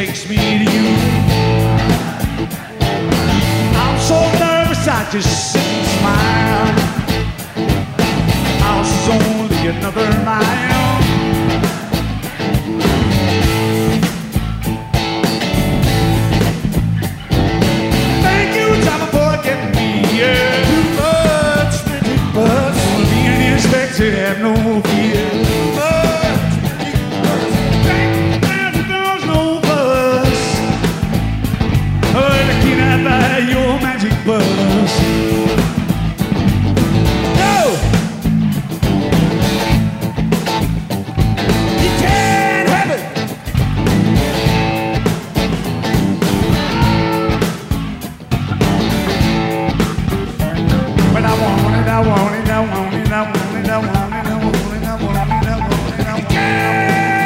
takes me to you. I'm so nervous I just sit and smile. House is only another mile. Thank you, Tommy, for getting me here. Too much, but being inspected, have no fear. Your magic bus. No! You can't have it. But I want it, I want it, I want it, I want it, I want it, I want it, I want it, I want it, I want it, I want it.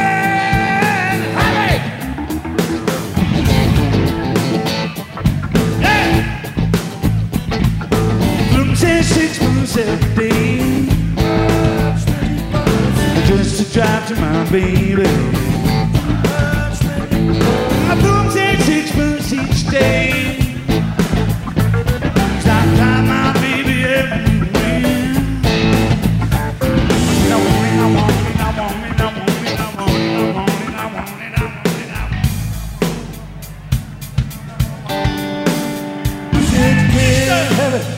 Every day, just to drive to my baby. I boom take sixpence each day. Stop time my baby everywhere. I want it, I want it, I want it, I want it, I want it, I want it, I want it, I want it, I want it. Said you can't have it.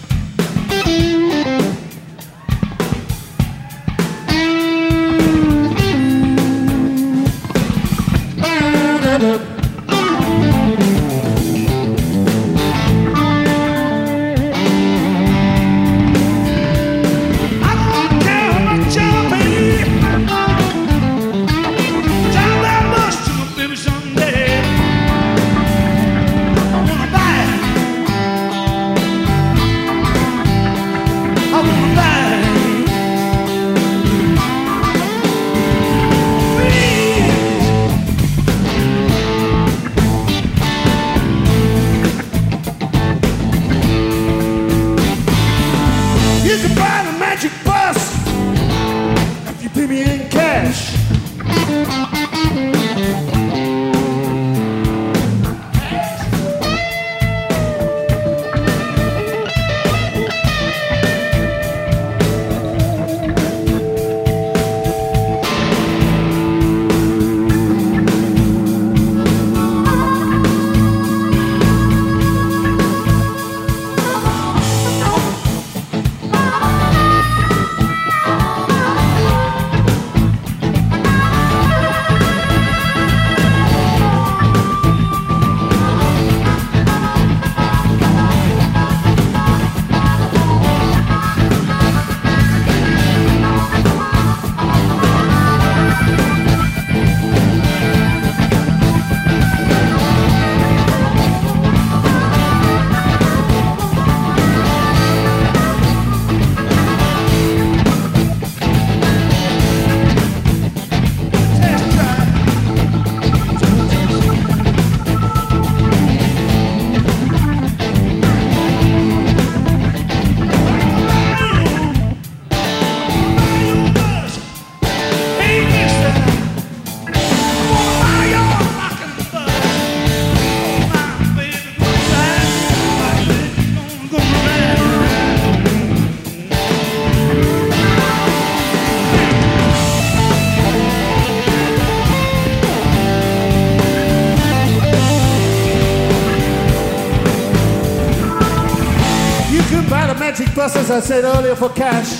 Magic bus, as I said earlier, for cash.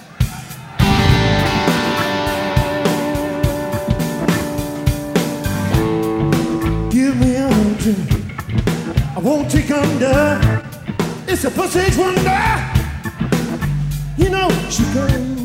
Give me a hundred, I won't take under. It's a pussy's wonder. You know she goes.